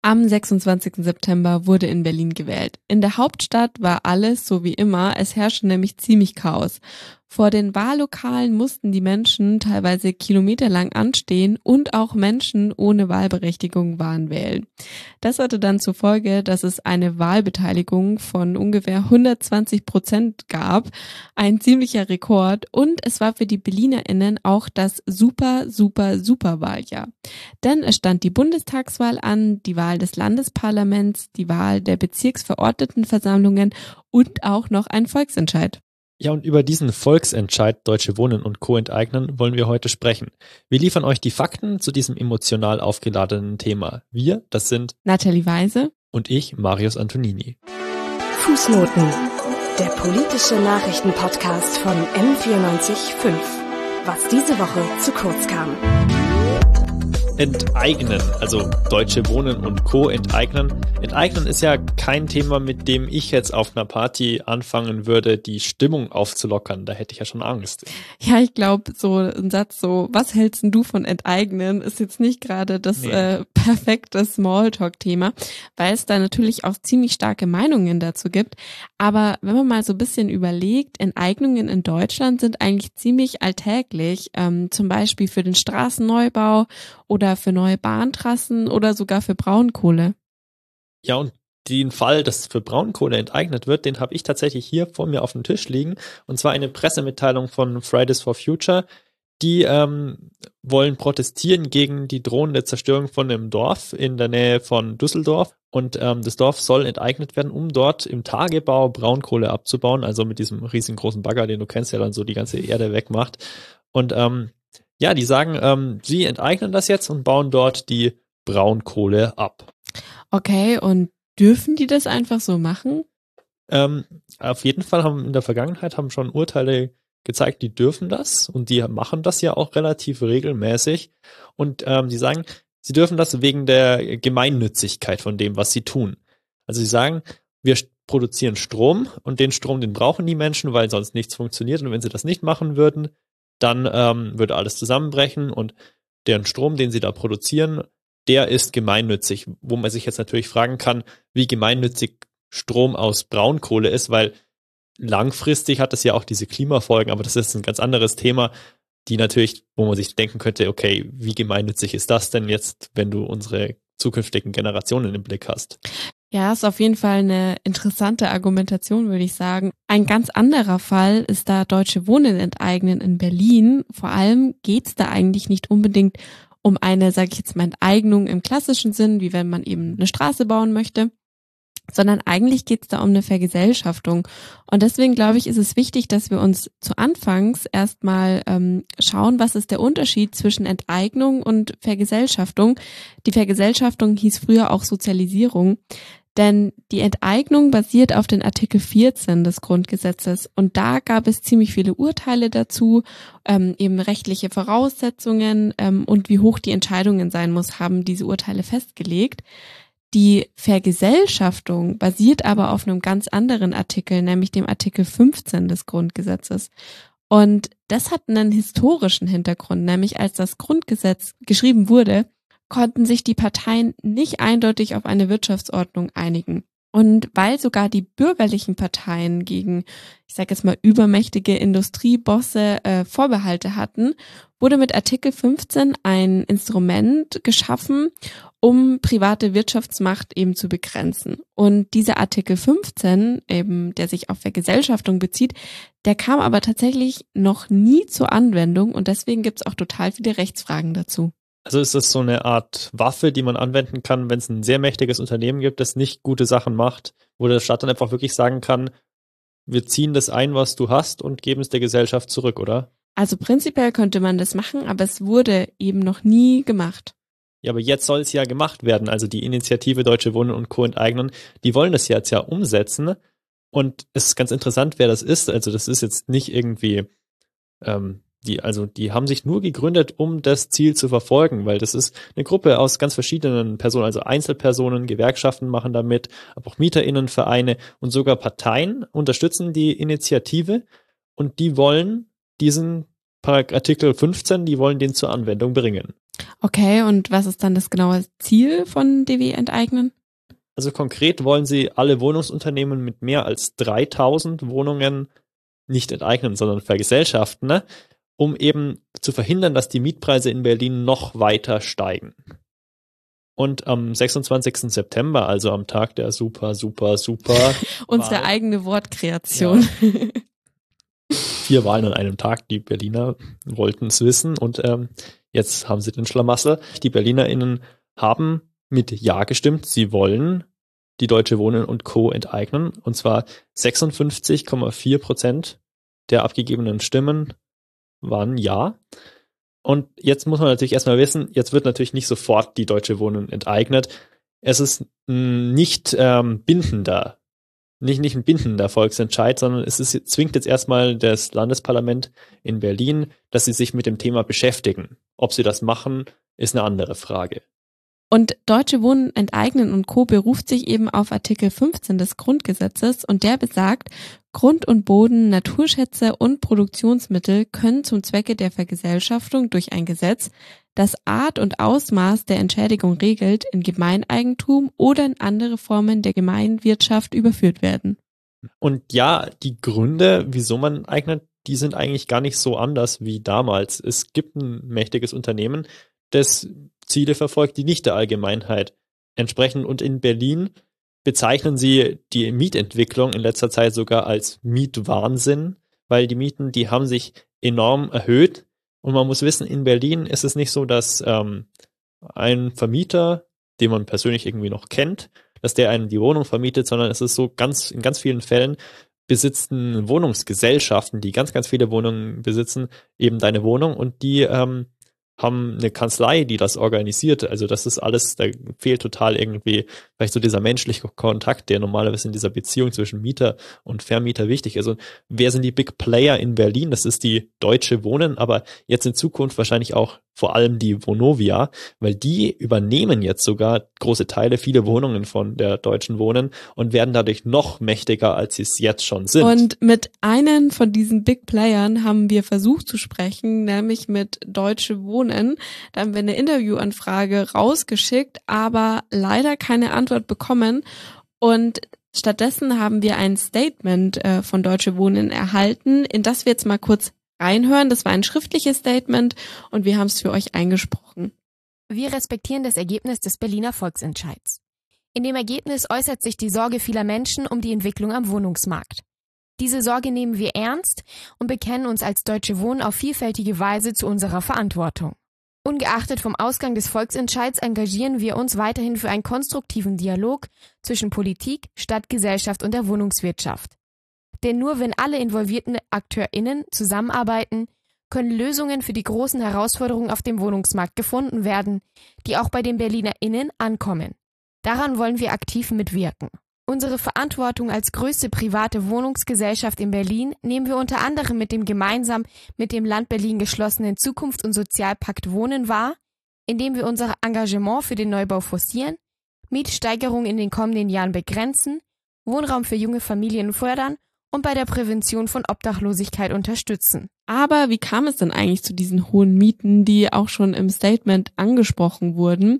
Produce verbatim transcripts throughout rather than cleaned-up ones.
Am sechsundzwanzigsten September wurde in Berlin gewählt. In der Hauptstadt war alles so wie immer, es herrschte nämlich ziemlich Chaos. Vor den Wahllokalen mussten die Menschen teilweise kilometerlang anstehen und auch Menschen ohne Wahlberechtigung waren wählen. Das hatte dann zur Folge, dass es eine Wahlbeteiligung von ungefähr hundertzwanzig Prozent gab, ein ziemlicher Rekord, und es war für die BerlinerInnen auch das super, super, super Wahljahr. Denn es stand die Bundestagswahl an, die Wahl des Landesparlaments, die Wahl der Bezirksverordnetenversammlungen und auch noch ein Volksentscheid. Ja, und über diesen Volksentscheid Deutsche Wohnen und Co. enteignen wollen wir heute sprechen. Wir liefern euch die Fakten zu diesem emotional aufgeladenen Thema. Wir, das sind Nathalie Weise und ich, Marius Antonini. Fußnoten, der politische Nachrichtenpodcast von M vierundneunzig Komma fünf. Was diese Woche zu kurz kam. Enteignen, also Deutsche Wohnen und Co. enteignen. Enteignen ist ja kein Thema, mit dem ich jetzt auf einer Party anfangen würde, die Stimmung aufzulockern. Da hätte ich ja schon Angst. Ja, ich glaube, so ein Satz so, was hältst denn du von Enteignen, ist jetzt nicht gerade das nee. äh, perfekte Smalltalk-Thema, weil es da natürlich auch ziemlich starke Meinungen dazu gibt. Aber wenn man mal so ein bisschen überlegt, Enteignungen in Deutschland sind eigentlich ziemlich alltäglich, ähm, zum Beispiel für den Straßenneubau oder für neue Bahntrassen oder sogar für Braunkohle. Ja, und den Fall, dass für Braunkohle enteignet wird, den habe ich tatsächlich hier vor mir auf dem Tisch liegen. Und zwar eine Pressemitteilung von Fridays for Future. Die ähm, wollen protestieren gegen die drohende Zerstörung von einem Dorf in der Nähe von Düsseldorf. Und ähm, das Dorf soll enteignet werden, um dort im Tagebau Braunkohle abzubauen. Also mit diesem riesengroßen Bagger, den du kennst, der dann so die ganze Erde wegmacht. Und ähm, ja, die sagen, ähm, sie enteignen das jetzt und bauen dort die Braunkohle ab. Okay, und dürfen die das einfach so machen? Ähm, auf jeden Fall haben in der Vergangenheit haben schon Urteile gezeigt, die dürfen das, und die machen das ja auch relativ regelmäßig. Und ähm, die sagen, sie dürfen das wegen der Gemeinnützigkeit von dem, was sie tun. Also sie sagen, wir produzieren Strom und den Strom, den brauchen die Menschen, weil sonst nichts funktioniert. Und wenn sie das nicht machen würden, dann ähm, würde alles zusammenbrechen, und deren Strom, den sie da produzieren, der ist gemeinnützig. Wo man sich jetzt natürlich fragen kann, wie gemeinnützig Strom aus Braunkohle ist, weil langfristig hat das ja auch diese Klimafolgen, aber das ist ein ganz anderes Thema, die natürlich, wo man sich denken könnte, okay, wie gemeinnützig ist das denn jetzt, wenn du unsere zukünftigen Generationen im Blick hast? Ja, ist auf jeden Fall eine interessante Argumentation, würde ich sagen. Ein ganz anderer Fall ist da Deutsche Wohnen enteignen in Berlin. Vor allem geht's da eigentlich nicht unbedingt um eine, sage ich jetzt mal, Enteignung im klassischen Sinn, wie wenn man eben eine Straße bauen möchte, sondern eigentlich geht's da um eine Vergesellschaftung. Und deswegen glaube ich, ist es wichtig, dass wir uns zu Anfangs erstmal ähm, schauen, was ist der Unterschied zwischen Enteignung und Vergesellschaftung. Die Vergesellschaftung hieß früher auch Sozialisierung. Denn die Enteignung basiert auf den Artikel vierzehn des Grundgesetzes, und da gab es ziemlich viele Urteile dazu, ähm, eben rechtliche Voraussetzungen ähm, und wie hoch die Entscheidungen sein muss, haben diese Urteile festgelegt. Die Vergesellschaftung basiert aber auf einem ganz anderen Artikel, nämlich dem Artikel fünfzehn des Grundgesetzes. Und das hat einen historischen Hintergrund, nämlich als das Grundgesetz geschrieben wurde, konnten sich die Parteien nicht eindeutig auf eine Wirtschaftsordnung einigen. Und weil sogar die bürgerlichen Parteien gegen, ich sage jetzt mal, übermächtige Industriebosse äh, Vorbehalte hatten, wurde mit Artikel fünfzehn ein Instrument geschaffen, um private Wirtschaftsmacht eben zu begrenzen. Und dieser Artikel fünfzehn, eben, der sich auf Vergesellschaftung bezieht, der kam aber tatsächlich noch nie zur Anwendung, und deswegen gibt es auch total viele Rechtsfragen dazu. Also ist das so eine Art Waffe, die man anwenden kann, wenn es ein sehr mächtiges Unternehmen gibt, das nicht gute Sachen macht, wo der Staat dann einfach wirklich sagen kann, wir ziehen das ein, was du hast, und geben es der Gesellschaft zurück, oder? Also prinzipiell könnte man das machen, aber es wurde eben noch nie gemacht. Ja, aber jetzt soll es ja gemacht werden. Also die Initiative Deutsche Wohnen und Co. enteignen, die wollen das jetzt ja umsetzen. Und es ist ganz interessant, wer das ist. Also das ist jetzt nicht irgendwie... Ähm, Die, also die haben sich nur gegründet, um das Ziel zu verfolgen, weil das ist eine Gruppe aus ganz verschiedenen Personen, also Einzelpersonen, Gewerkschaften machen damit, aber auch MieterInnenvereine und sogar Parteien unterstützen die Initiative, und die wollen diesen Artikel fünfzehn, die wollen den zur Anwendung bringen. Okay, und was ist dann das genaue Ziel von D W Enteignen? Also konkret wollen sie alle Wohnungsunternehmen mit mehr als dreitausend Wohnungen nicht enteignen, sondern vergesellschaften, ne? Um eben zu verhindern, dass die Mietpreise in Berlin noch weiter steigen. Und am sechsundzwanzigsten September, also am Tag der super, super, super Unsere Wahl, eigene Wortkreation. Ja. Vier Wahlen an einem Tag, die Berliner wollten es wissen und ähm, jetzt haben sie den Schlamassel. Die BerlinerInnen haben mit Ja gestimmt, sie wollen die Deutsche Wohnen und Co. enteignen, und zwar sechsundfünfzig Komma vier Prozent der abgegebenen Stimmen waren Ja. Und jetzt muss man natürlich erstmal wissen, jetzt wird natürlich nicht sofort die Deutsche Wohnen enteignet. Es ist nicht ähm, bindender, nicht, nicht ein bindender Volksentscheid, sondern es ist, zwingt jetzt erstmal das Landesparlament in Berlin, dass sie sich mit dem Thema beschäftigen. Ob sie das machen, ist eine andere Frage. Und Deutsche Wohnen enteignen und Co. beruft sich eben auf Artikel fünfzehn des Grundgesetzes und der besagt, Grund und Boden, Naturschätze und Produktionsmittel können zum Zwecke der Vergesellschaftung durch ein Gesetz, das Art und Ausmaß der Entschädigung regelt, in Gemeineigentum oder in andere Formen der Gemeinwirtschaft überführt werden. Und ja, die Gründe, wieso man eignet, die sind eigentlich gar nicht so anders wie damals. Es gibt ein mächtiges Unternehmen, das Ziele verfolgt, die nicht der Allgemeinheit entsprechen. Und in Berlin bezeichnen sie die Mietentwicklung in letzter Zeit sogar als Mietwahnsinn, weil die Mieten, die haben sich enorm erhöht. Und man muss wissen, in Berlin ist es nicht so, dass ähm, ein Vermieter, den man persönlich irgendwie noch kennt, dass der einem die Wohnung vermietet, sondern es ist so ganz, in ganz vielen Fällen besitzen Wohnungsgesellschaften, die ganz, ganz viele Wohnungen besitzen, eben deine Wohnung, und die ähm, haben eine Kanzlei, die das organisiert. Also das ist alles, da fehlt total irgendwie vielleicht so dieser menschliche Kontakt, der normalerweise in dieser Beziehung zwischen Mieter und Vermieter wichtig ist. Und wer sind die Big Player in Berlin? Das ist die Deutsche Wohnen, aber jetzt in Zukunft wahrscheinlich auch vor allem die Vonovia, weil die übernehmen jetzt sogar große Teile, viele Wohnungen von der Deutschen Wohnen und werden dadurch noch mächtiger, als sie es jetzt schon sind. Und mit einem von diesen Big Playern haben wir versucht zu sprechen, nämlich mit Deutsche Wohnen. Da haben wir eine Interviewanfrage rausgeschickt, aber leider keine Antwort bekommen. Und stattdessen haben wir ein Statement äh, von Deutsche Wohnen erhalten, in das wir jetzt mal kurz reinhören. Das war ein schriftliches Statement und wir haben es für euch eingesprochen. Wir respektieren das Ergebnis des Berliner Volksentscheids. In dem Ergebnis äußert sich die Sorge vieler Menschen um die Entwicklung am Wohnungsmarkt. Diese Sorge nehmen wir ernst und bekennen uns als Deutsche Wohnen auf vielfältige Weise zu unserer Verantwortung. Ungeachtet vom Ausgang des Volksentscheids engagieren wir uns weiterhin für einen konstruktiven Dialog zwischen Politik, Stadtgesellschaft und der Wohnungswirtschaft. Denn nur wenn alle involvierten AkteurInnen zusammenarbeiten, können Lösungen für die großen Herausforderungen auf dem Wohnungsmarkt gefunden werden, die auch bei den BerlinerInnen ankommen. Daran wollen wir aktiv mitwirken. Unsere Verantwortung als größte private Wohnungsgesellschaft in Berlin nehmen wir unter anderem mit dem gemeinsam mit dem Land Berlin geschlossenen Zukunfts- und Sozialpakt Wohnen wahr, indem wir unser Engagement für den Neubau forcieren, Mietsteigerungen in den kommenden Jahren begrenzen, Wohnraum für junge Familien fördern und bei der Prävention von Obdachlosigkeit unterstützen. Aber wie kam es denn eigentlich zu diesen hohen Mieten, die auch schon im Statement angesprochen wurden?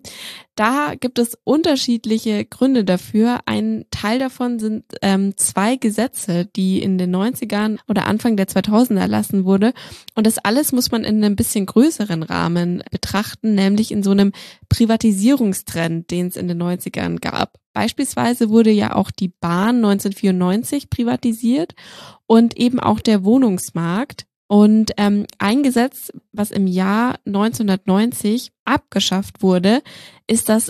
Da gibt es unterschiedliche Gründe dafür. Ein Teil davon sind ähm, zwei Gesetze, die in den neunzigern oder Anfang der zweitausender erlassen wurde. Und das alles muss man in einem bisschen größeren Rahmen betrachten, nämlich in so einem Privatisierungstrend, den es in den neunzigern gab. Beispielsweise wurde ja auch die Bahn neunzehnhundertvierundneunzig privatisiert und eben auch der Wohnungsmarkt. Und ähm, ein Gesetz, was im Jahr neunzehnhundertneunzig abgeschafft wurde, ist das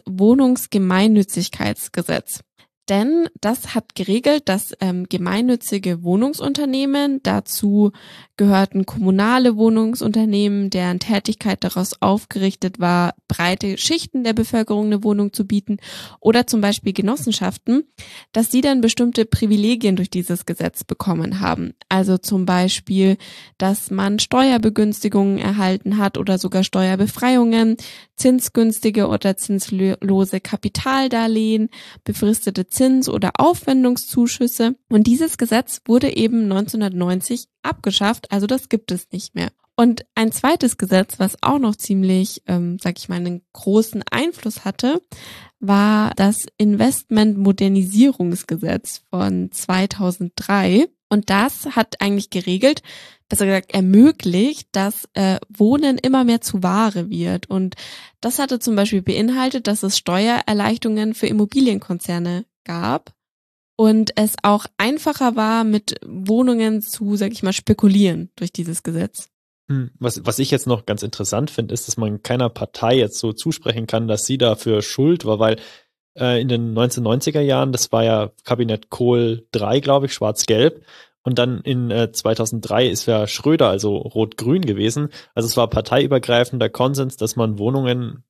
Wohnungsgemeinnützigkeitsgesetz. Denn das hat geregelt, dass ähm, gemeinnützige Wohnungsunternehmen, dazu gehörten kommunale Wohnungsunternehmen, deren Tätigkeit daraus aufgerichtet war, breite Schichten der Bevölkerung eine Wohnung zu bieten, oder zum Beispiel Genossenschaften, dass sie dann bestimmte Privilegien durch dieses Gesetz bekommen haben. Also zum Beispiel, dass man Steuerbegünstigungen erhalten hat oder sogar Steuerbefreiungen, zinsgünstige oder zinslose Kapitaldarlehen, befristete Zins- oder Aufwendungszuschüsse. Und dieses Gesetz wurde eben neunzehnhundertneunzig abgeschafft, also das gibt es nicht mehr. Und ein zweites Gesetz, was auch noch ziemlich, ähm, sag ich mal, einen großen Einfluss hatte, war das Investmentmodernisierungsgesetz von zweitausenddrei. Und das hat eigentlich geregelt, besser gesagt ermöglicht, dass äh, Wohnen immer mehr zu Ware wird. Und das hatte zum Beispiel beinhaltet, dass es Steuererleichterungen für Immobilienkonzerne gab und es auch einfacher war, mit Wohnungen zu, sag ich mal, spekulieren durch dieses Gesetz. Was, was ich jetzt noch ganz interessant finde, ist, dass man keiner Partei jetzt so zusprechen kann, dass sie dafür schuld war, weil äh, in den neunzehnhundertneunziger Jahren, das war ja Kabinett Kohl drei, glaube ich, schwarz-gelb, und dann in äh, zweitausenddrei ist ja Schröder, also rot-grün gewesen. Also es war parteiübergreifender Konsens, dass man Wohnungen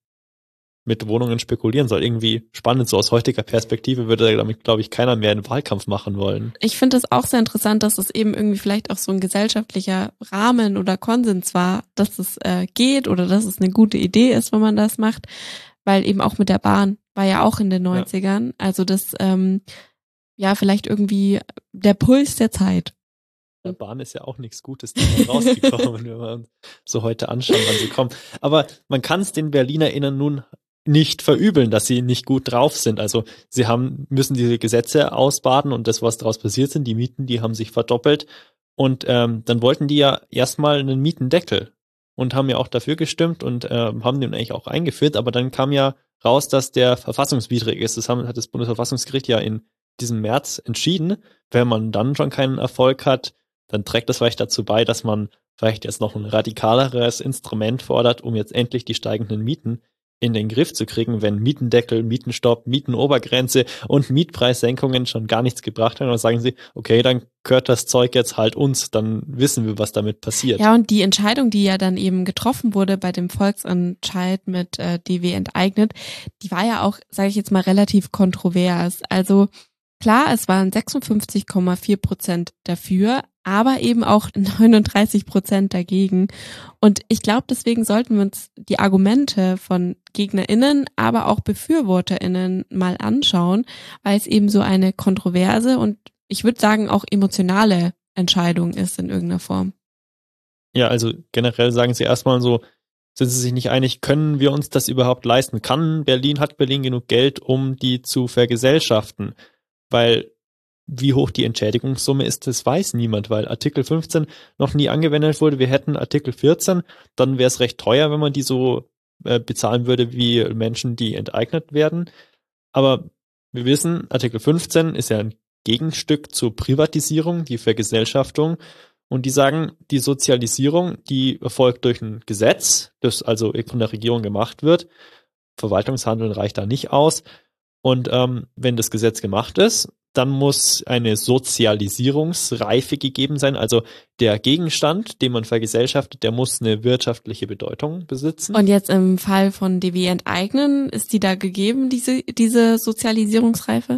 mit Wohnungen spekulieren soll. Irgendwie spannend, so aus heutiger Perspektive würde damit, glaube ich, keiner mehr einen Wahlkampf machen wollen. Ich finde es auch sehr interessant, dass es eben irgendwie vielleicht auch so ein gesellschaftlicher Rahmen oder Konsens war, dass es äh, geht oder dass es eine gute Idee ist, wenn man das macht, weil eben auch mit der Bahn war ja auch in den neunzigern. Ja. Also das, ähm, ja, vielleicht irgendwie der Puls der Zeit. Der Bahn ist ja auch nichts Gutes rausgekommen, wenn wir uns so heute anschauen, wann sie kommen. Aber man kann es den BerlinerInnen nun nicht verübeln, dass sie nicht gut drauf sind. Also sie haben müssen diese Gesetze ausbaden und das, was daraus passiert sind, die Mieten, die haben sich verdoppelt. Und ähm, dann wollten die ja erstmal einen Mietendeckel und haben ja auch dafür gestimmt und äh, haben den eigentlich auch eingeführt. Aber dann kam ja raus, dass der verfassungswidrig ist. Das haben, hat das Bundesverfassungsgericht ja in diesem März entschieden. Wenn man dann schon keinen Erfolg hat, dann trägt das vielleicht dazu bei, dass man vielleicht jetzt noch ein radikaleres Instrument fordert, um jetzt endlich die steigenden Mieten in den Griff zu kriegen, wenn Mietendeckel, Mietenstopp, Mietenobergrenze und Mietpreissenkungen schon gar nichts gebracht haben. Dann sagen sie, okay, dann gehört das Zeug jetzt halt uns, dann wissen wir, was damit passiert. Ja, und die Entscheidung, die ja dann eben getroffen wurde bei dem Volksentscheid mit äh, D W enteignet, die war ja auch, sage ich jetzt mal, relativ kontrovers. Also klar, es waren sechsundfünfzig Komma vier Prozent dafür, aber eben auch neununddreißig Prozent dagegen. Und ich glaube, deswegen sollten wir uns die Argumente von GegnerInnen, aber auch BefürworterInnen mal anschauen, weil es eben so eine kontroverse und ich würde sagen auch emotionale Entscheidung ist in irgendeiner Form. Ja, also generell sagen sie erstmal so, sind sie sich nicht einig, können wir uns das überhaupt leisten? Kann Berlin, hat Berlin genug Geld, um die zu vergesellschaften? Weil wie hoch die Entschädigungssumme ist, das weiß niemand, weil Artikel fünfzehn noch nie angewendet wurde. Wir hätten Artikel vierzehn, dann wäre es recht teuer, wenn man die so äh, bezahlen würde wie Menschen, die enteignet werden. Aber wir wissen, Artikel fünfzehn ist ja ein Gegenstück zur Privatisierung, die Vergesellschaftung. Und die sagen, die Sozialisierung, die erfolgt durch ein Gesetz, das also von der Regierung gemacht wird. Verwaltungshandeln reicht da nicht aus. Und ähm, wenn das Gesetz gemacht ist, dann muss eine Sozialisierungsreife gegeben sein. Also der Gegenstand, den man vergesellschaftet, der muss eine wirtschaftliche Bedeutung besitzen. Und jetzt im Fall von D W enteignen, ist die da gegeben, diese, diese Sozialisierungsreife?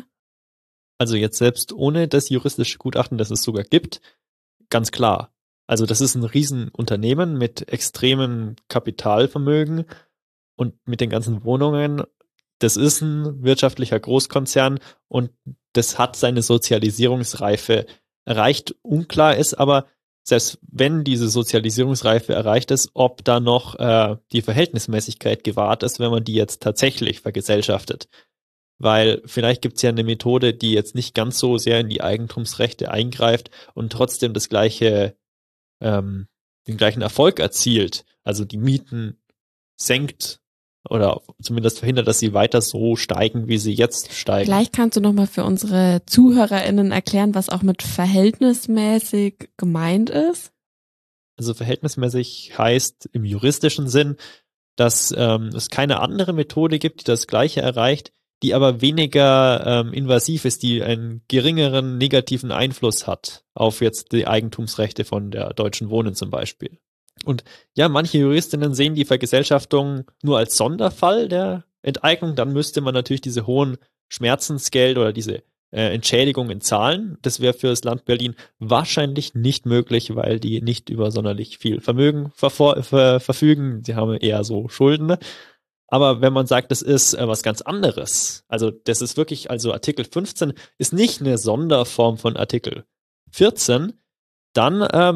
Also jetzt selbst ohne das juristische Gutachten, das es sogar gibt, ganz klar. Also das ist ein Riesenunternehmen mit extremem Kapitalvermögen und mit den ganzen Wohnungen. Das ist ein wirtschaftlicher Großkonzern und das hat seine Sozialisierungsreife erreicht. Unklar ist aber, selbst wenn diese Sozialisierungsreife erreicht ist, ob da noch äh, die Verhältnismäßigkeit gewahrt ist, wenn man die jetzt tatsächlich vergesellschaftet. Weil vielleicht gibt es ja eine Methode, die jetzt nicht ganz so sehr in die Eigentumsrechte eingreift und trotzdem das gleiche, ähm, den gleichen Erfolg erzielt. Also die Mieten senkt oder zumindest verhindert, dass sie weiter so steigen, wie sie jetzt steigen. Vielleicht kannst du nochmal für unsere ZuhörerInnen erklären, was auch mit verhältnismäßig gemeint ist? Also verhältnismäßig heißt im juristischen Sinn, dass ähm, es keine andere Methode gibt, die das Gleiche erreicht, die aber weniger ähm, invasiv ist, die einen geringeren negativen Einfluss hat auf jetzt die Eigentumsrechte von der Deutschen Wohnen zum Beispiel. Und ja, manche Juristinnen sehen die Vergesellschaftung nur als Sonderfall der Enteignung. Dann müsste man natürlich diese hohen Schmerzensgeld oder diese äh, Entschädigungen zahlen. Das wäre für das Land Berlin wahrscheinlich nicht möglich, weil die nicht über sonderlich viel Vermögen verfor- ver- verfügen. Sie haben eher so Schulden. Aber wenn man sagt, das ist äh, was ganz anderes, also das ist wirklich, also Artikel fünfzehn ist nicht eine Sonderform von Artikel vierzehn, dann ähm,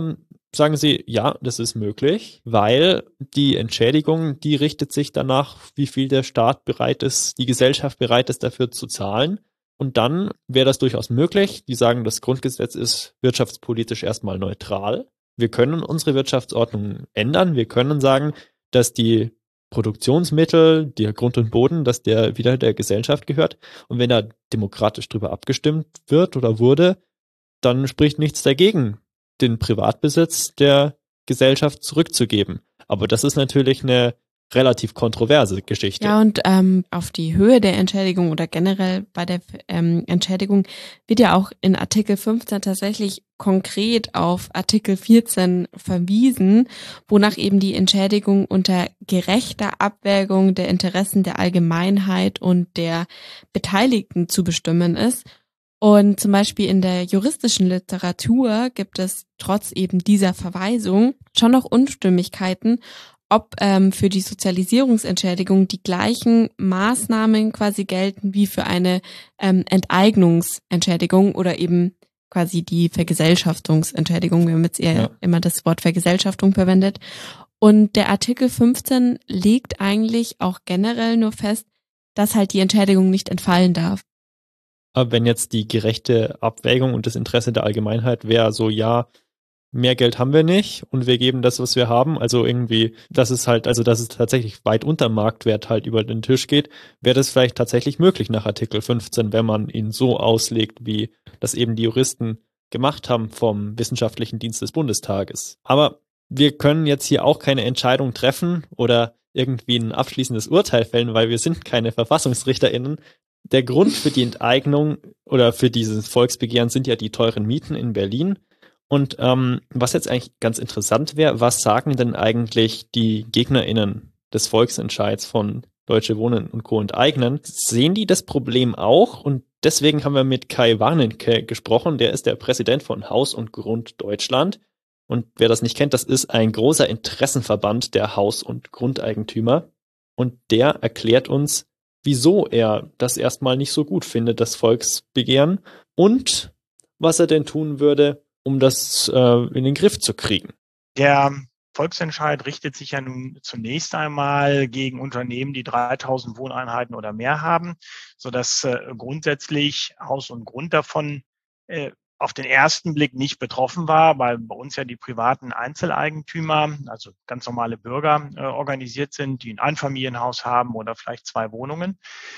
sagen sie, ja, das ist möglich, weil die Entschädigung, die richtet sich danach, wie viel der Staat bereit ist, die Gesellschaft bereit ist, dafür zu zahlen. Und dann wäre das durchaus möglich. Die sagen, das Grundgesetz ist wirtschaftspolitisch erstmal neutral. Wir können unsere Wirtschaftsordnung ändern. Wir können sagen, dass die Produktionsmittel, der Grund und Boden, dass der wieder der Gesellschaft gehört. Und wenn da demokratisch drüber abgestimmt wird oder wurde, dann spricht nichts dagegen, den Privatbesitz der Gesellschaft zurückzugeben. Aber das ist natürlich eine relativ kontroverse Geschichte. Ja, und ähm, auf die Höhe der Entschädigung oder generell bei der ähm, Entschädigung wird ja auch in Artikel fünfzehn tatsächlich konkret auf Artikel vierzehn verwiesen, wonach eben die Entschädigung unter gerechter Abwägung der Interessen der Allgemeinheit und der Beteiligten zu bestimmen ist. Und zum Beispiel in der juristischen Literatur gibt es trotz eben dieser Verweisung schon noch Unstimmigkeiten, ob ähm, für die Sozialisierungsentschädigung die gleichen Maßnahmen quasi gelten wie für eine ähm, Enteignungsentschädigung oder eben quasi die Vergesellschaftungsentschädigung. Wir haben jetzt eher ja. immer das Wort Vergesellschaftung verwendet. Und der Artikel fünfzehn legt eigentlich auch generell nur fest, dass halt die Entschädigung nicht entfallen darf. Aber wenn jetzt die gerechte Abwägung und das Interesse der Allgemeinheit wäre, so ja, mehr Geld haben wir nicht und wir geben das, was wir haben, also irgendwie, dass es halt, also dass es tatsächlich weit unter Marktwert halt über den Tisch geht, wäre das vielleicht tatsächlich möglich nach Artikel fünfzehn, wenn man ihn so auslegt, wie das eben die Juristen gemacht haben vom Wissenschaftlichen Dienst des Bundestages. Aber wir können jetzt hier auch keine Entscheidung treffen oder irgendwie ein abschließendes Urteil fällen, weil wir sind keine VerfassungsrichterInnen. Der Grund für die Enteignung oder für dieses Volksbegehren sind ja die teuren Mieten in Berlin. Und ähm, was jetzt eigentlich ganz interessant wäre, was sagen denn eigentlich die GegnerInnen des Volksentscheids von Deutsche Wohnen und Co. enteignen? Sehen die das Problem auch? Und deswegen haben wir mit Kai Warnenke gesprochen. Der ist der Präsident von Haus und Grund Deutschland. Und wer das nicht kennt, das ist ein großer Interessenverband der Haus- und Grundeigentümer. Und der erklärt uns, wieso er das erstmal nicht so gut findet, das Volksbegehren, und was er denn tun würde, um das äh, in den Griff zu kriegen. Der Volksentscheid richtet sich ja nun zunächst einmal gegen Unternehmen, die dreitausend Wohneinheiten oder mehr haben, sodass äh, grundsätzlich Haus und Grund davon äh, auf den ersten Blick nicht betroffen war, weil bei uns ja die privaten Einzeleigentümer, also ganz normale Bürger, äh, organisiert sind, die ein Einfamilienhaus haben oder vielleicht zwei Wohnungen.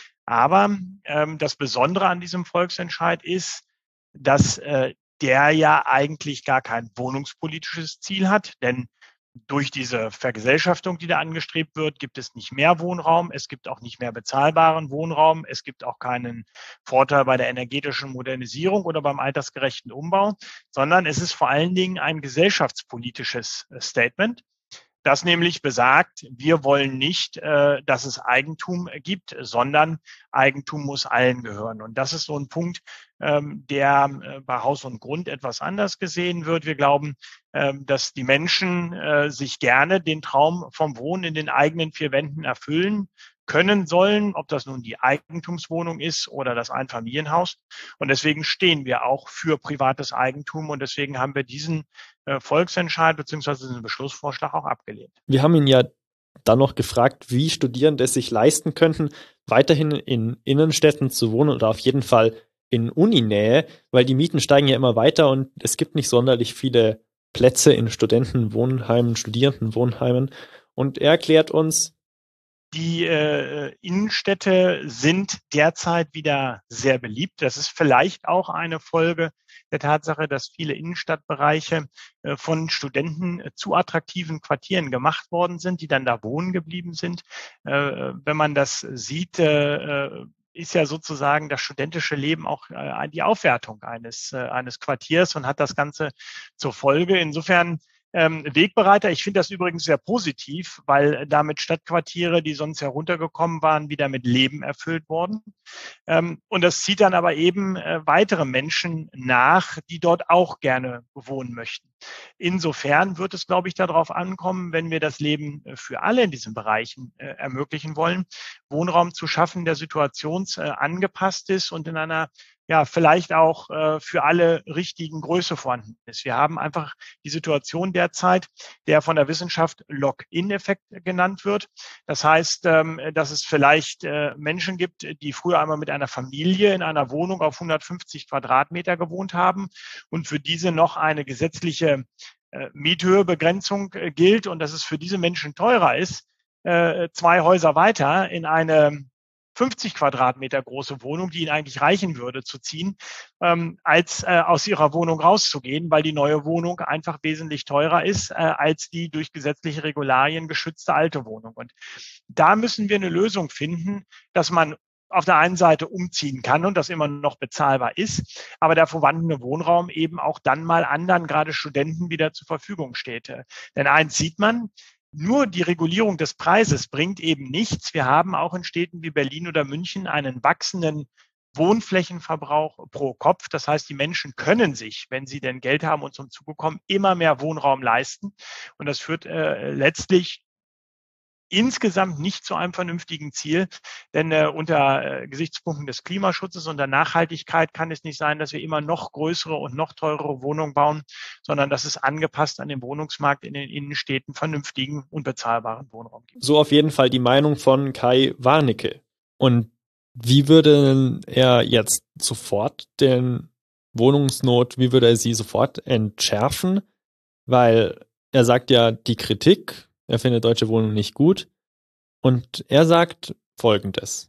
Aber ähm, das Besondere an diesem Volksentscheid ist, dass äh, der ja eigentlich gar kein wohnungspolitisches Ziel hat, denn durch diese Vergesellschaftung, die da angestrebt wird, gibt es nicht mehr Wohnraum, es gibt auch nicht mehr bezahlbaren Wohnraum, es gibt auch keinen Vorteil bei der energetischen Modernisierung oder beim altersgerechten Umbau, sondern es ist vor allen Dingen ein gesellschaftspolitisches Statement, das nämlich besagt, wir wollen nicht, äh, dass es Eigentum gibt, sondern Eigentum muss allen gehören. Und das ist so ein Punkt, ähm, der äh, bei Haus und Grund etwas anders gesehen wird. Wir glauben, ähm, dass die Menschen äh, sich gerne den Traum vom Wohnen in den eigenen vier Wänden erfüllen können sollen, ob das nun die Eigentumswohnung ist oder das Einfamilienhaus. Und deswegen stehen wir auch für privates Eigentum und deswegen haben wir diesen äh, Volksentscheid bzw. diesen Beschlussvorschlag auch abgelehnt. Wir haben ihn ja dann noch gefragt, wie Studierende es sich leisten könnten, weiterhin in Innenstädten zu wohnen oder auf jeden Fall in Uninähe, weil die Mieten steigen ja immer weiter und es gibt nicht sonderlich viele Plätze in Studentenwohnheimen, Studierendenwohnheimen. Und er erklärt uns, die äh, Innenstädte sind derzeit wieder sehr beliebt. Das ist vielleicht auch eine Folge der Tatsache, dass viele Innenstadtbereiche äh, von Studenten äh, zu attraktiven Quartieren gemacht worden sind, die dann da wohnen geblieben sind. Äh, wenn man das sieht, äh, ist ja sozusagen das studentische Leben auch äh, die Aufwertung eines, äh, eines Quartiers und hat das Ganze zur Folge. Insofern Ähm, Wegbereiter. Ich finde das übrigens sehr positiv, weil damit Stadtquartiere, die sonst heruntergekommen waren, wieder mit Leben erfüllt wurden. Ähm, und das zieht dann aber eben äh, weitere Menschen nach, die dort auch gerne wohnen möchten. Insofern wird es, glaube ich, darauf ankommen, wenn wir das Leben für alle in diesen Bereichen äh, ermöglichen wollen, Wohnraum zu schaffen, der situationsangepasst ist und in einer ja vielleicht auch äh, für alle richtigen Größe vorhanden ist. Wir haben einfach die Situation derzeit, der von der Wissenschaft Lock-in-Effekt genannt wird. Das heißt, ähm, dass es vielleicht äh, Menschen gibt, die früher einmal mit einer Familie in einer Wohnung auf hundertfünfzig Quadratmeter gewohnt haben und für diese noch eine gesetzliche äh, Miethöhebegrenzung äh, gilt und dass es für diese Menschen teurer ist, äh, zwei Häuser weiter in eine fünfzig Quadratmeter große Wohnung, die ihnen eigentlich reichen würde, zu ziehen, ähm, als äh, aus ihrer Wohnung rauszugehen, weil die neue Wohnung einfach wesentlich teurer ist äh, als die durch gesetzliche Regularien geschützte alte Wohnung. Und da müssen wir eine Lösung finden, dass man auf der einen Seite umziehen kann und das immer noch bezahlbar ist, aber der vorhandene Wohnraum eben auch dann mal anderen, gerade Studenten, wieder zur Verfügung steht. Denn eins sieht man, nur die Regulierung des Preises bringt eben nichts. Wir haben auch in Städten wie Berlin oder München einen wachsenden Wohnflächenverbrauch pro Kopf. Das heißt, die Menschen können sich, wenn sie denn Geld haben und zum Zuge kommen, immer mehr Wohnraum leisten. Und das führt äh, letztlich insgesamt nicht zu einem vernünftigen Ziel, denn äh, unter äh, Gesichtspunkten des Klimaschutzes und der Nachhaltigkeit kann es nicht sein, dass wir immer noch größere und noch teurere Wohnungen bauen, sondern dass es angepasst an den Wohnungsmarkt in den Innenstädten vernünftigen und bezahlbaren Wohnraum gibt. So auf jeden Fall die Meinung von Kai Warnecke. Und wie würde er jetzt sofort den Wohnungsnot, wie würde er sie sofort entschärfen? Weil er sagt ja, die Kritik, er findet deutsche Wohnungen nicht gut. Und er sagt Folgendes.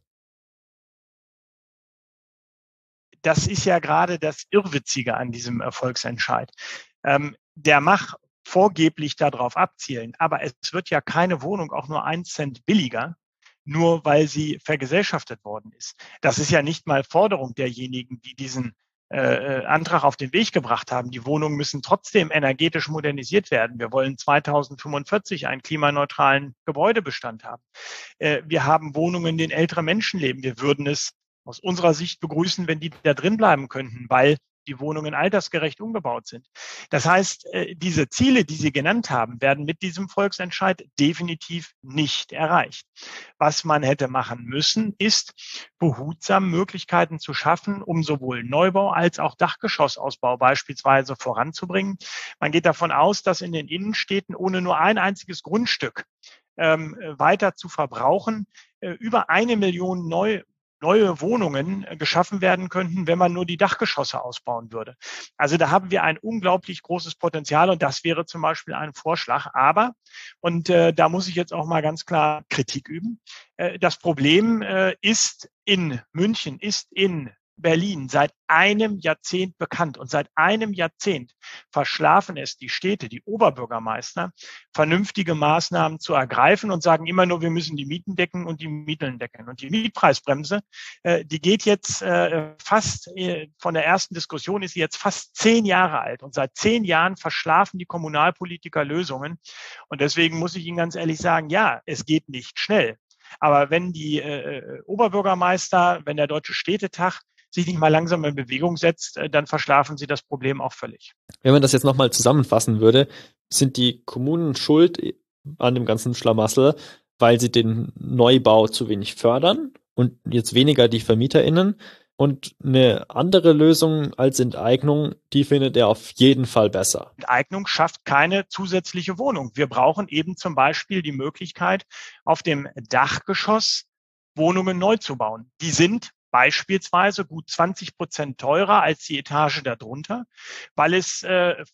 Das ist ja gerade das Irrwitzige an diesem Volksentscheid. Ähm, der mag vorgeblich darauf abzielen, aber es wird ja keine Wohnung auch nur einen Cent billiger, nur weil sie vergesellschaftet worden ist. Das ist ja nicht mal Forderung derjenigen, die diesen Äh, Antrag auf den Weg gebracht haben. Die Wohnungen müssen trotzdem energetisch modernisiert werden. Wir wollen zweitausendfünfundvierzig einen klimaneutralen Gebäudebestand haben. Äh, wir haben Wohnungen, in denen ältere Menschen leben. Wir würden es aus unserer Sicht begrüßen, wenn die da drin bleiben könnten, weil die Wohnungen altersgerecht umgebaut sind. Das heißt, diese Ziele, die Sie genannt haben, werden mit diesem Volksentscheid definitiv nicht erreicht. Was man hätte machen müssen, ist behutsam Möglichkeiten zu schaffen, um sowohl Neubau als auch Dachgeschossausbau beispielsweise voranzubringen. Man geht davon aus, dass in den Innenstädten ohne nur ein einziges Grundstück ähm, weiter zu verbrauchen, äh, über eine Million neu neue Wohnungen geschaffen werden könnten, wenn man nur die Dachgeschosse ausbauen würde. Also da haben wir ein unglaublich großes Potenzial und das wäre zum Beispiel ein Vorschlag. Aber, und äh, da muss ich jetzt auch mal ganz klar Kritik üben, äh, das Problem äh, ist in München, ist in Berlin seit einem Jahrzehnt bekannt und seit einem Jahrzehnt verschlafen es die Städte, die Oberbürgermeister, vernünftige Maßnahmen zu ergreifen und sagen immer nur, wir müssen die Mieten decken und die Mieten decken. Und die Mietpreisbremse, äh, die geht jetzt äh, fast, äh, von der ersten Diskussion ist sie jetzt fast zehn Jahre alt und seit zehn Jahren verschlafen die Kommunalpolitiker Lösungen. Und deswegen muss ich Ihnen ganz ehrlich sagen, ja, es geht nicht schnell. Aber wenn die äh, Oberbürgermeister, wenn der Deutsche Städtetag sich nicht mal langsam in Bewegung setzt, dann verschlafen sie das Problem auch völlig. Wenn man das jetzt nochmal zusammenfassen würde, sind die Kommunen schuld an dem ganzen Schlamassel, weil sie den Neubau zu wenig fördern und jetzt weniger die VermieterInnen. Und eine andere Lösung als Enteignung, die findet er auf jeden Fall besser. Enteignung schafft keine zusätzliche Wohnung. Wir brauchen eben zum Beispiel die Möglichkeit, auf dem Dachgeschoss Wohnungen neu zu bauen. Die sind beispielsweise gut zwanzig Prozent teurer als die Etage darunter, weil es äh,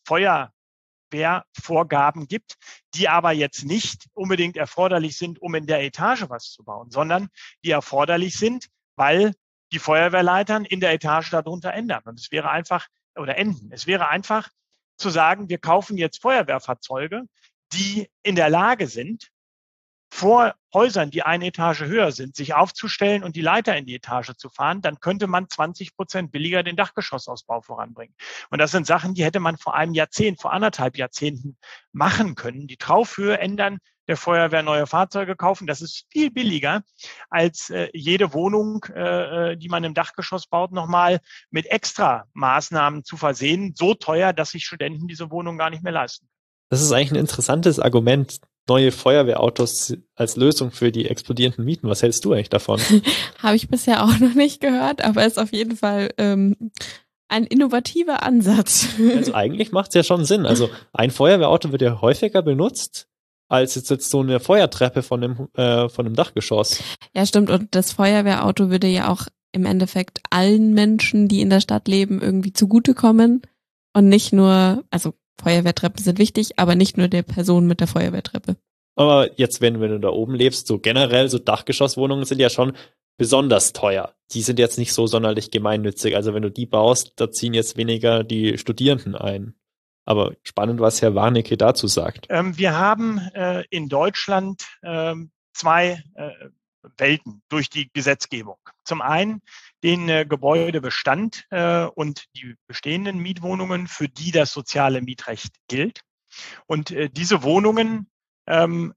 Feuerwehrvorgaben gibt, die aber jetzt nicht unbedingt erforderlich sind, um in der Etage was zu bauen, sondern die erforderlich sind, weil die Feuerwehrleitern in der Etage darunter ändern. Und es wäre einfach, oder enden. Es wäre einfach zu sagen, wir kaufen jetzt Feuerwehrfahrzeuge, die in der Lage sind, vor Häusern, die eine Etage höher sind, sich aufzustellen und die Leiter in die Etage zu fahren, dann könnte man zwanzig Prozent billiger den Dachgeschossausbau voranbringen. Und das sind Sachen, die hätte man vor einem Jahrzehnt, vor anderthalb Jahrzehnten machen können. Die Traufhöhe ändern, der Feuerwehr neue Fahrzeuge kaufen. Das ist viel billiger, als äh, jede Wohnung, äh, die man im Dachgeschoss baut, nochmal mit extra Maßnahmen zu versehen. So teuer, dass sich Studenten diese Wohnung gar nicht mehr leisten. Das ist eigentlich ein interessantes Argument, neue Feuerwehrautos als Lösung für die explodierenden Mieten. Was hältst du eigentlich davon? Habe ich bisher auch noch nicht gehört, aber ist auf jeden Fall ähm, ein innovativer Ansatz. Also eigentlich macht es ja schon Sinn. Also ein Feuerwehrauto wird ja häufiger benutzt als jetzt, jetzt so eine Feuertreppe von dem, äh, von dem Dachgeschoss. Ja, stimmt. Und das Feuerwehrauto würde ja auch im Endeffekt allen Menschen, die in der Stadt leben, irgendwie zugutekommen. Und nicht nur, also Feuerwehrtreppen sind wichtig, aber nicht nur der Person mit der Feuerwehrtreppe. Aber jetzt, wenn, wenn du da oben lebst, so generell, so Dachgeschosswohnungen sind ja schon besonders teuer. Die sind jetzt nicht so sonderlich gemeinnützig. Also wenn du die baust, da ziehen jetzt weniger die Studierenden ein. Aber spannend, was Herr Warnecke dazu sagt. Ähm, wir haben äh, in Deutschland ähm, zwei äh, Welten durch die Gesetzgebung. Zum einen den äh, Gebäudebestand äh, und die bestehenden Mietwohnungen, für die das soziale Mietrecht gilt. Und äh, diese Wohnungen ähm,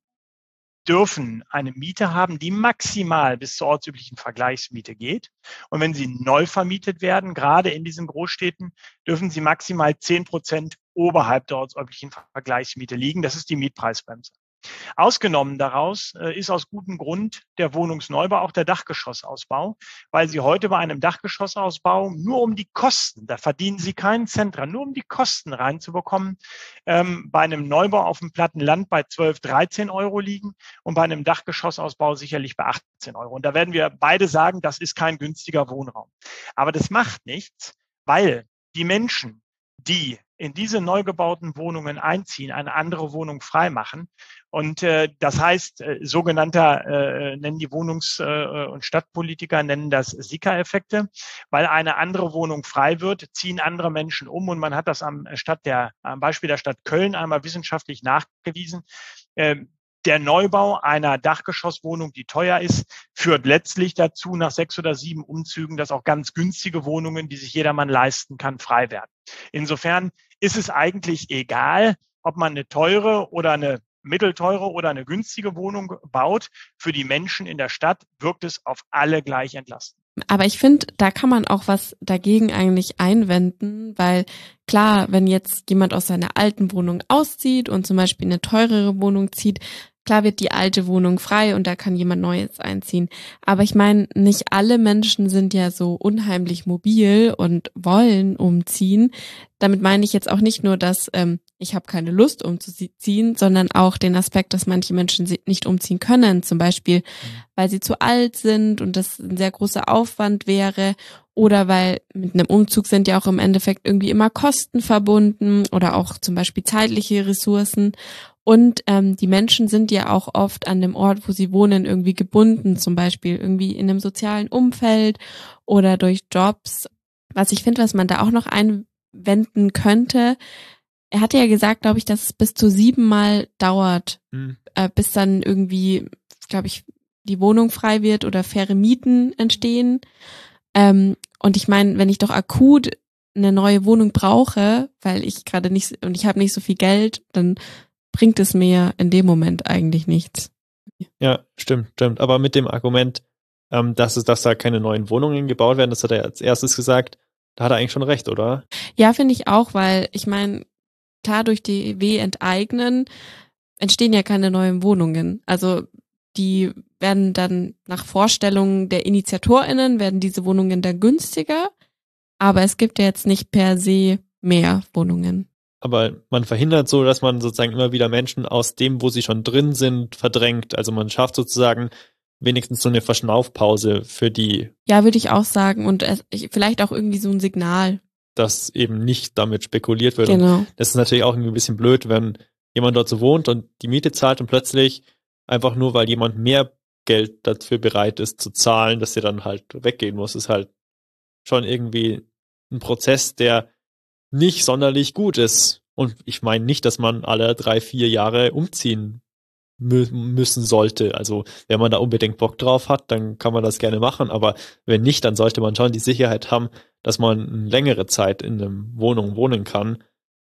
dürfen eine Miete haben, die maximal bis zur ortsüblichen Vergleichsmiete geht. Und wenn sie neu vermietet werden, gerade in diesen Großstädten, dürfen sie maximal zehn Prozent oberhalb der ortsüblichen Vergleichsmiete liegen. Das ist die Mietpreisbremse. Ausgenommen daraus äh, ist aus gutem Grund der Wohnungsneubau, auch der Dachgeschossausbau, weil Sie heute bei einem Dachgeschossausbau nur um die Kosten, da verdienen Sie keinen Cent dran, nur um die Kosten reinzubekommen, ähm, bei einem Neubau auf dem platten Land bei zwölf, dreizehn Euro liegen und bei einem Dachgeschossausbau sicherlich bei achtzehn Euro. Und da werden wir beide sagen, das ist kein günstiger Wohnraum. Aber das macht nichts, weil die Menschen, die in diese neu gebauten Wohnungen einziehen, eine andere Wohnung freimachen. Und äh, das heißt, äh, sogenannter, äh, nennen die Wohnungs- äh, und Stadtpolitiker, nennen das S I C A-Effekte, weil eine andere Wohnung frei wird, ziehen andere Menschen um. Und man hat das am, Stadt der, am Beispiel der Stadt Köln einmal wissenschaftlich nachgewiesen. Äh, Der Neubau einer Dachgeschosswohnung, die teuer ist, führt letztlich dazu, nach sechs oder sieben Umzügen, dass auch ganz günstige Wohnungen, die sich jedermann leisten kann, frei werden. Insofern ist es eigentlich egal, ob man eine teure oder eine mittelteure oder eine günstige Wohnung baut. Für die Menschen in der Stadt wirkt es auf alle gleich entlastend. Aber ich finde, da kann man auch was dagegen eigentlich einwenden, weil klar, wenn jetzt jemand aus seiner alten Wohnung auszieht und zum Beispiel eine teurere Wohnung zieht, klar wird die alte Wohnung frei und da kann jemand Neues einziehen. Aber ich meine, nicht alle Menschen sind ja so unheimlich mobil und wollen umziehen. Damit meine ich jetzt auch nicht nur, dass ähm, ich habe keine Lust umzuziehen, sondern auch den Aspekt, dass manche Menschen nicht umziehen können. Zum Beispiel, weil sie zu alt sind und das ein sehr großer Aufwand wäre. Oder weil mit einem Umzug sind ja auch im Endeffekt irgendwie immer Kosten verbunden oder auch zum Beispiel zeitliche Ressourcen. Und ähm, die Menschen sind ja auch oft an dem Ort, wo sie wohnen, irgendwie gebunden, zum Beispiel irgendwie in einem sozialen Umfeld oder durch Jobs. Was ich finde, was man da auch noch einwenden könnte, er hatte ja gesagt, glaube ich, dass es bis zu siebenmal dauert, mhm. äh, bis dann irgendwie, glaube ich, die Wohnung frei wird oder faire Mieten entstehen. Ähm, und ich meine, wenn ich doch akut eine neue Wohnung brauche, weil ich gerade nicht, und ich habe nicht so viel Geld, dann bringt es mir in dem Moment eigentlich nichts. Ja, stimmt, stimmt. Aber mit dem Argument, ähm, dass es, dass da keine neuen Wohnungen gebaut werden, das hat er als erstes gesagt, da hat er eigentlich schon recht, oder? Ja, finde ich auch, weil ich meine, klar, durch die W-Enteignen entstehen ja keine neuen Wohnungen. Also die werden dann nach Vorstellungen der InitiatorInnen, werden diese Wohnungen dann günstiger, aber es gibt ja jetzt nicht per se mehr Wohnungen. Aber man verhindert so, dass man sozusagen immer wieder Menschen aus dem, wo sie schon drin sind, verdrängt. Also man schafft sozusagen wenigstens so eine Verschnaufpause für die. Ja, würde ich auch sagen. Und es, vielleicht auch irgendwie so ein Signal. Dass eben nicht damit spekuliert wird. Genau. Und das ist natürlich auch irgendwie ein bisschen blöd, wenn jemand dort so wohnt und die Miete zahlt und plötzlich einfach nur, weil jemand mehr Geld dafür bereit ist zu zahlen, dass der dann halt weggehen muss, ist halt schon irgendwie ein Prozess, der nicht sonderlich gut ist. Und ich meine nicht, dass man alle drei, vier Jahre umziehen mü- müssen sollte. Also wenn man da unbedingt Bock drauf hat, dann kann man das gerne machen. Aber wenn nicht, dann sollte man schon die Sicherheit haben, dass man eine längere Zeit in einer Wohnung wohnen kann.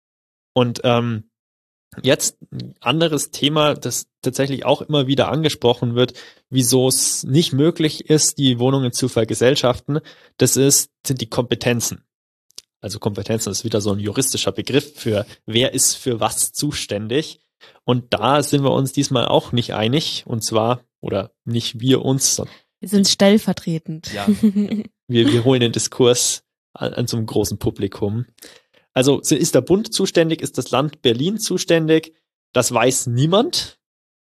Und ähm, jetzt ein anderes Thema, das tatsächlich auch immer wieder angesprochen wird, wieso es nicht möglich ist, die Wohnungen zu vergesellschaften, das ist, sind die Kompetenzen. Also Kompetenzen ist wieder so ein juristischer Begriff für, wer ist für was zuständig. Und da sind wir uns diesmal auch nicht einig. Und zwar, oder nicht wir uns, sondern wir sind stellvertretend. Ja, wir, wir holen den Diskurs an, an so einem großen Publikum. Also ist der Bund zuständig, ist das Land Berlin zuständig? Das weiß niemand.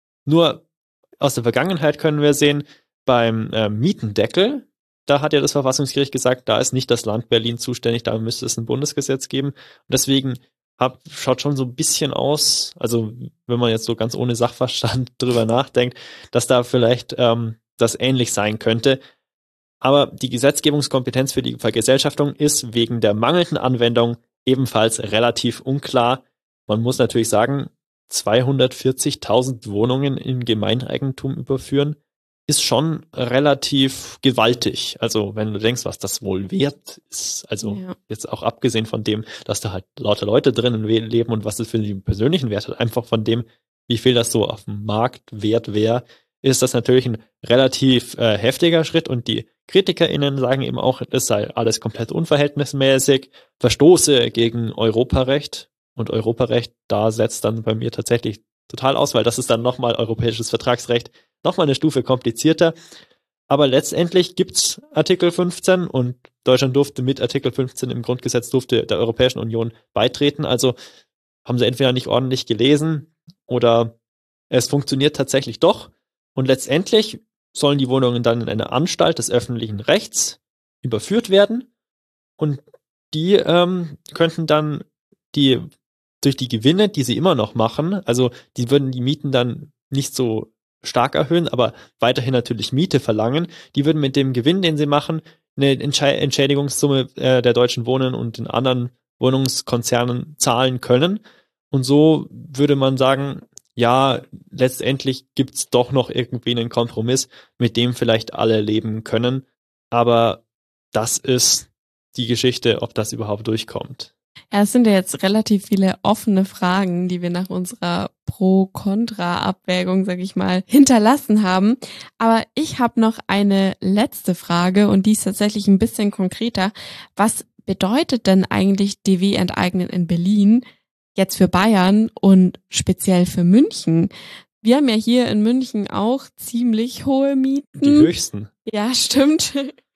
Nur aus der Vergangenheit können wir sehen, beim äh, Mietendeckel, da hat ja das Verfassungsgericht gesagt, da ist nicht das Land Berlin zuständig, da müsste es ein Bundesgesetz geben. Und deswegen hab, schaut schon so ein bisschen aus, also wenn man jetzt so ganz ohne Sachverstand drüber nachdenkt, dass da vielleicht ähm, das ähnlich sein könnte. Aber die Gesetzgebungskompetenz für die Vergesellschaftung ist wegen der mangelnden Anwendung ebenfalls relativ unklar. Man muss natürlich sagen, zweihundertvierzigtausend Wohnungen in Gemeineigentum überführen, ist schon relativ gewaltig. Also wenn du denkst, was das wohl wert ist, also ja. Jetzt auch abgesehen von dem, dass da halt lauter Leute drinnen leben und was das für den persönlichen Wert hat, einfach von dem, wie viel das so auf dem Markt wert wäre, ist das natürlich ein relativ äh, heftiger Schritt und die KritikerInnen sagen eben auch, es sei alles komplett unverhältnismäßig, verstoße gegen Europarecht und Europarecht, da setzt dann bei mir tatsächlich total aus, weil das ist dann nochmal europäisches Vertragsrecht, nochmal eine Stufe komplizierter. Aber letztendlich gibt's Artikel fünfzehn und Deutschland durfte mit Artikel fünfzehn im Grundgesetz durfte der Europäischen Union beitreten. Also haben sie entweder nicht ordentlich gelesen oder es funktioniert tatsächlich doch. Und letztendlich sollen die Wohnungen dann in eine Anstalt des öffentlichen Rechts überführt werden. Und die ähm, könnten dann die durch die Gewinne, die sie immer noch machen, also die würden die Mieten dann nicht so stark erhöhen, aber weiterhin natürlich Miete verlangen, die würden mit dem Gewinn, den sie machen, eine Entsch- Entschädigungssumme äh, der Deutschen Wohnen und den anderen Wohnungskonzernen zahlen können. Und so würde man sagen, ja, letztendlich gibt's doch noch irgendwie einen Kompromiss, mit dem vielleicht alle leben können. Aber das ist die Geschichte, ob das überhaupt durchkommt. Ja, es sind ja jetzt relativ viele offene Fragen, die wir nach unserer Pro-Kontra-Abwägung, sag ich mal, hinterlassen haben. Aber ich habe noch eine letzte Frage und die ist tatsächlich ein bisschen konkreter. Was bedeutet denn eigentlich D W enteignen in Berlin jetzt für Bayern und speziell für München? Wir haben ja hier in München auch ziemlich hohe Mieten. Die höchsten. Ja, stimmt.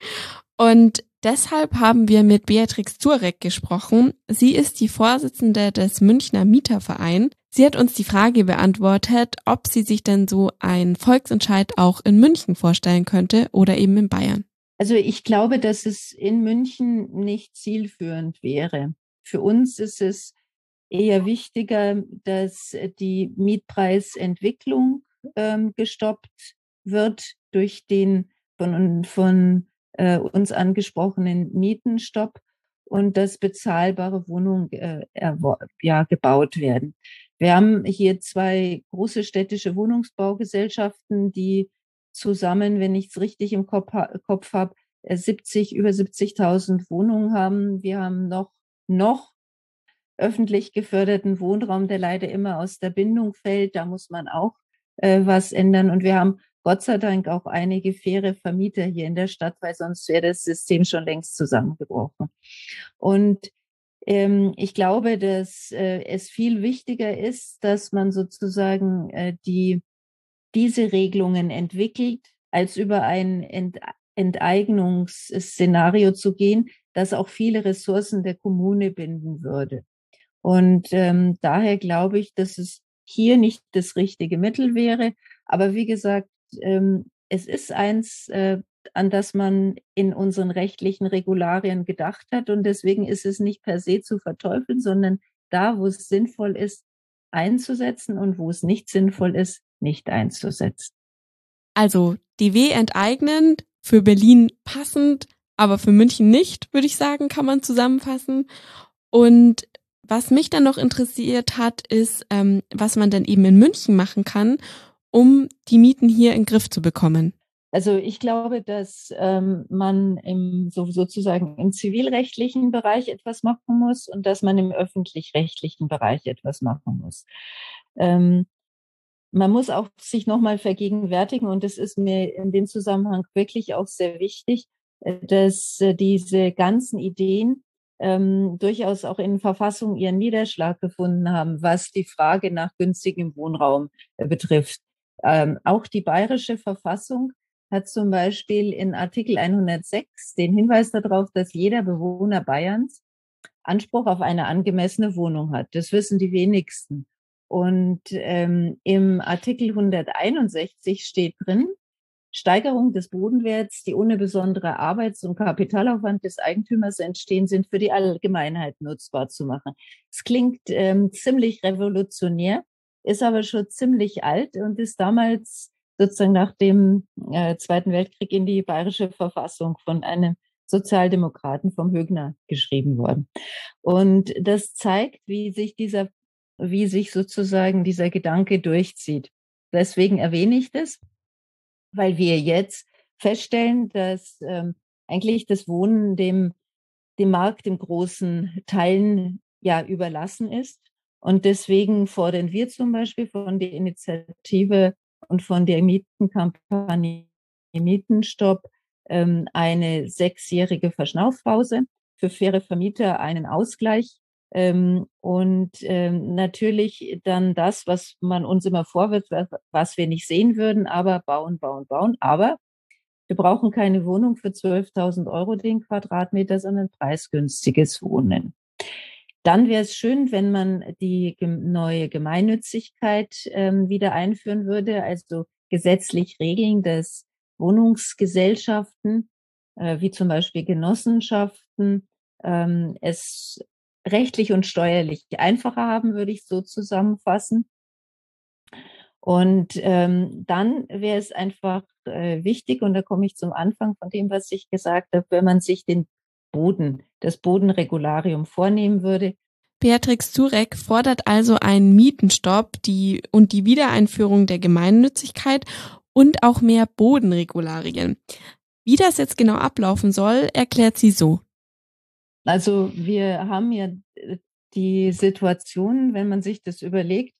Und deshalb haben wir mit Beatrix Zurek gesprochen. Sie ist die Vorsitzende des Münchner Mietervereins. Sie hat uns die Frage beantwortet, ob sie sich denn so einen Volksentscheid auch in München vorstellen könnte oder eben in Bayern. Also ich glaube, dass es in München nicht zielführend wäre. Für uns ist es eher wichtiger, dass die Mietpreisentwicklung ähm, gestoppt wird durch den von, von äh, uns angesprochenen Mietenstopp und dass bezahlbare Wohnungen äh, erwor- ja, gebaut werden. Wir haben hier zwei große städtische Wohnungsbaugesellschaften, die zusammen, wenn ich es richtig im Kopf, Kopf habe, siebzig, über siebzigtausend Wohnungen haben. Wir haben noch, noch öffentlich geförderten Wohnraum, der leider immer aus der Bindung fällt. Da muss man auch äh, was ändern. Und wir haben Gott sei Dank auch einige faire Vermieter hier in der Stadt, weil sonst wäre das System schon längst zusammengebrochen. Und ähm, ich glaube, dass äh, es viel wichtiger ist, dass man sozusagen äh, die diese Regelungen entwickelt, als über ein Ent- Enteignungsszenario zu gehen, das auch viele Ressourcen der Kommune binden würde. Und ähm, daher glaube ich, dass es hier nicht das richtige Mittel wäre. Aber wie gesagt, ähm, es ist eins, äh, an das man in unseren rechtlichen Regularien gedacht hat. Und deswegen ist es nicht per se zu verteufeln, sondern da, wo es sinnvoll ist, einzusetzen und wo es nicht sinnvoll ist, nicht einzusetzen. Also D W enteignen, für Berlin passend, aber für München nicht, würde ich sagen, kann man zusammenfassen. Und was mich dann noch interessiert hat, ist, ähm, was man denn eben in München machen kann, um die Mieten hier in den Griff zu bekommen. Also ich glaube, dass ähm, man im so, sozusagen im zivilrechtlichen Bereich etwas machen muss und dass man im öffentlich-rechtlichen Bereich etwas machen muss. Ähm, man muss auch sich nochmal vergegenwärtigen, und das ist mir in dem Zusammenhang wirklich auch sehr wichtig, dass äh, diese ganzen Ideen ähm, durchaus auch in Verfassungen ihren Niederschlag gefunden haben, was die Frage nach günstigem Wohnraum äh, betrifft. Ähm, auch die bayerische Verfassung hat zum Beispiel in Artikel hundertsechs den Hinweis darauf, dass jeder Bewohner Bayerns Anspruch auf eine angemessene Wohnung hat. Das wissen die wenigsten. Und ähm, im Artikel hunderteinundsechzig steht drin, Steigerung des Bodenwerts, die ohne besondere Arbeits- und Kapitalaufwand des Eigentümers entstehen, sind für die Allgemeinheit nutzbar zu machen. Es klingt ähm, ziemlich revolutionär, ist aber schon ziemlich alt und ist damals sozusagen nach dem äh, Zweiten Weltkrieg in die bayerische Verfassung von einem Sozialdemokraten vom Högner geschrieben worden. Und das zeigt, wie sich dieser, wie sich sozusagen dieser Gedanke durchzieht. Deswegen erwähne ich das, weil wir jetzt feststellen, dass ähm, eigentlich das Wohnen dem, dem Markt im großen Teilen ja überlassen ist. Und deswegen fordern wir zum Beispiel von der Initiative und von der Mietenkampagne Mietenstopp ähm, eine sechsjährige Verschnaufpause, für faire Vermieter einen Ausgleich ähm, und ähm, natürlich dann das, was man uns immer vorwirft, was wir nicht sehen würden, aber bauen, bauen, bauen. Aber wir brauchen keine Wohnung für zwölftausend Euro den Quadratmeter, sondern preisgünstiges Wohnen. Dann wäre es schön, wenn man die neue Gemeinnützigkeit ähm, wieder einführen würde, also gesetzlich regeln, dass Wohnungsgesellschaften, äh, wie zum Beispiel Genossenschaften, ähm, es rechtlich und steuerlich einfacher haben, würde ich so zusammenfassen. Und ähm, dann wäre es einfach äh, wichtig, und da komme ich zum Anfang von dem, was ich gesagt habe, wenn man sich den Boden, das Bodenregularium vornehmen würde. Beatrix Zurek fordert also einen Mietenstopp die, und die Wiedereinführung der Gemeinnützigkeit und auch mehr Bodenregularien. Wie das jetzt genau ablaufen soll, erklärt sie so. Also wir haben ja die Situation, wenn man sich das überlegt,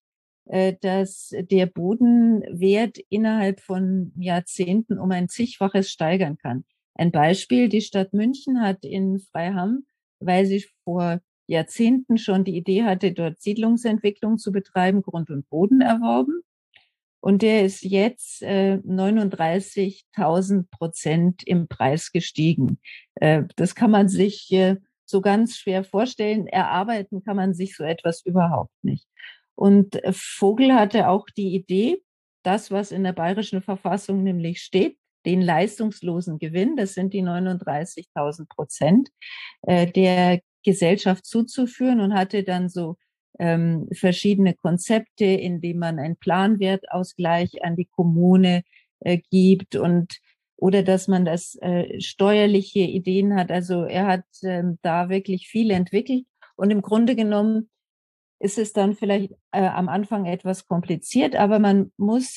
dass der Bodenwert innerhalb von Jahrzehnten um ein zigfaches steigern kann. Ein Beispiel, die Stadt München hat in Freiham, weil sie vor Jahrzehnten schon die Idee hatte, dort Siedlungsentwicklung zu betreiben, Grund und Boden erworben. Und der ist jetzt äh, neununddreißigtausend Prozent im Preis gestiegen. Äh, das kann man sich äh, so ganz schwer vorstellen. Erarbeiten kann man sich so etwas überhaupt nicht. Und Vogel hatte auch die Idee, das, was in der bayerischen Verfassung nämlich steht, den leistungslosen Gewinn, das sind die neununddreißigtausend Prozent, äh, der Gesellschaft zuzuführen, und hatte dann so ähm, verschiedene Konzepte, in denen man einen Planwertausgleich an die Kommune äh, gibt und oder dass man das äh, steuerliche Ideen hat. Also er hat ähm, da wirklich viel entwickelt, und im Grunde genommen ist es dann vielleicht äh, am Anfang etwas kompliziert, aber man muss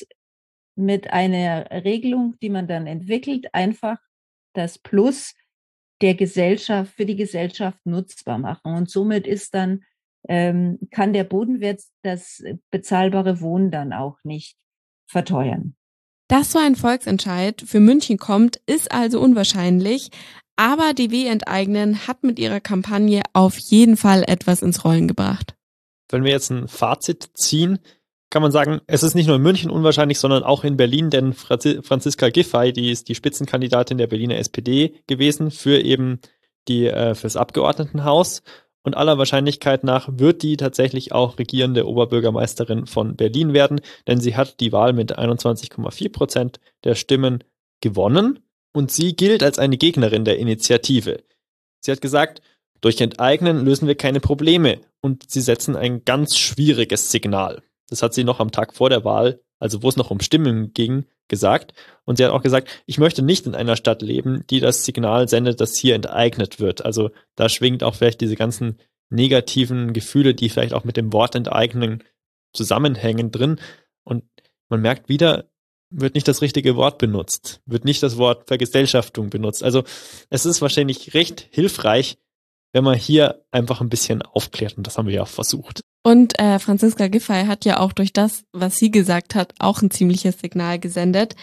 mit einer Regelung, die man dann entwickelt, einfach das Plus der Gesellschaft für die Gesellschaft nutzbar machen. Und somit ist dann, ähm, kann der Bodenwert das bezahlbare Wohnen dann auch nicht verteuern. Dass so ein Volksentscheid für München kommt, ist also unwahrscheinlich, aber D W Enteignen hat mit ihrer Kampagne auf jeden Fall etwas ins Rollen gebracht. Wenn wir jetzt ein Fazit ziehen, kann man sagen, es ist nicht nur in München unwahrscheinlich, sondern auch in Berlin, denn Franziska Giffey, die ist die Spitzenkandidatin der Berliner S P D gewesen für eben die äh, fürs Abgeordnetenhaus, und aller Wahrscheinlichkeit nach wird die tatsächlich auch regierende Oberbürgermeisterin von Berlin werden, denn sie hat die Wahl mit einundzwanzig Komma vier Prozent der Stimmen gewonnen, und sie gilt als eine Gegnerin der Initiative. Sie hat gesagt, durch Enteignen lösen wir keine Probleme, und sie setzen ein ganz schwieriges Signal. Das hat sie noch am Tag vor der Wahl, also wo es noch um Stimmen ging, gesagt. Und sie hat auch gesagt, ich möchte nicht in einer Stadt leben, die das Signal sendet, dass hier enteignet wird. Also da schwingt auch vielleicht diese ganzen negativen Gefühle, die vielleicht auch mit dem Wort enteignen zusammenhängen, drin. Und man merkt wieder, wird nicht das richtige Wort benutzt, wird nicht das Wort Vergesellschaftung benutzt. Also es ist wahrscheinlich recht hilfreich, wenn man hier einfach ein bisschen aufklärt, und das haben wir ja auch versucht. Und äh, Franziska Giffey hat ja auch durch das, was sie gesagt hat, auch ein ziemliches Signal gesendet.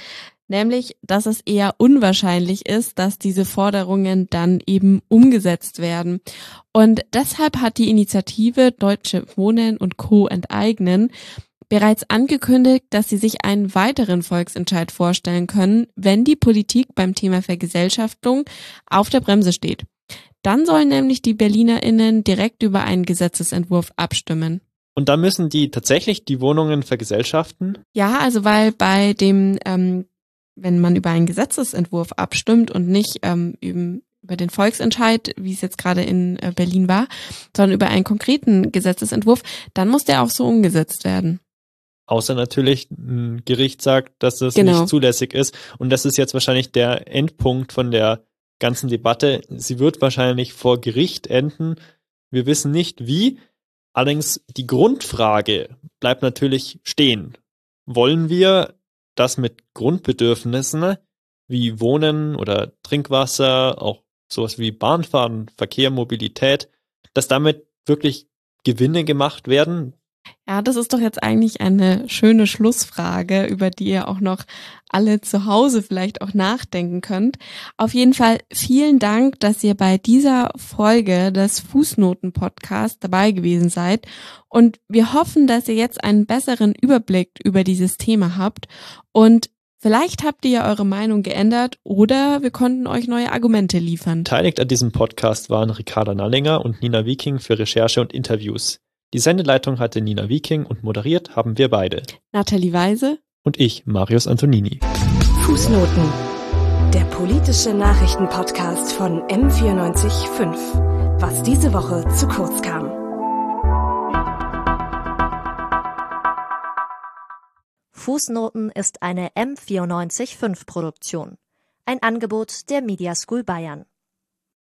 nämlich, dass es eher unwahrscheinlich ist, dass diese Forderungen dann eben umgesetzt werden. Und deshalb hat die Initiative Deutsche Wohnen und Co. enteignen bereits angekündigt, dass sie sich einen weiteren Volksentscheid vorstellen können, wenn die Politik beim Thema Vergesellschaftung auf der Bremse steht. Dann sollen nämlich die BerlinerInnen direkt über einen Gesetzesentwurf abstimmen. Und dann müssen die tatsächlich die Wohnungen vergesellschaften? Ja, also weil bei dem, ähm, wenn man über einen Gesetzesentwurf abstimmt und nicht ähm, über den Volksentscheid, wie es jetzt gerade in äh, Berlin war, sondern über einen konkreten Gesetzesentwurf, dann muss der auch so umgesetzt werden. Außer natürlich ein Gericht sagt, dass das Genau. nicht zulässig ist. Und das ist jetzt wahrscheinlich der Endpunkt von der ganzen Debatte. Sie wird wahrscheinlich vor Gericht enden. Wir wissen nicht wie. Allerdings die Grundfrage bleibt natürlich stehen. Wollen wir das mit Grundbedürfnissen wie Wohnen oder Trinkwasser, auch sowas wie Bahnfahren, Verkehr, Mobilität, dass damit wirklich Gewinne gemacht werden? Ja, das ist doch jetzt eigentlich eine schöne Schlussfrage, über die ihr auch noch alle zu Hause vielleicht auch nachdenken könnt. Auf jeden Fall vielen Dank, dass ihr bei dieser Folge des Fußnoten-Podcasts dabei gewesen seid. Und wir hoffen, dass ihr jetzt einen besseren Überblick über dieses Thema habt. Und vielleicht habt ihr ja eure Meinung geändert oder wir konnten euch neue Argumente liefern. Beteiligt an diesem Podcast waren Ricarda Nallinger und Nina Wieking für Recherche und Interviews. Die Sendeleitung hatte Nina Wieking und moderiert haben wir beide. Nathalie Weise und ich, Marius Antonini. Fußnoten, der politische Nachrichtenpodcast von M vierundneunzig Komma fünf. Was diese Woche zu kurz kam. Fußnoten ist eine M vierundneunzig Komma fünf Produktion. Ein Angebot der Media School Bayern.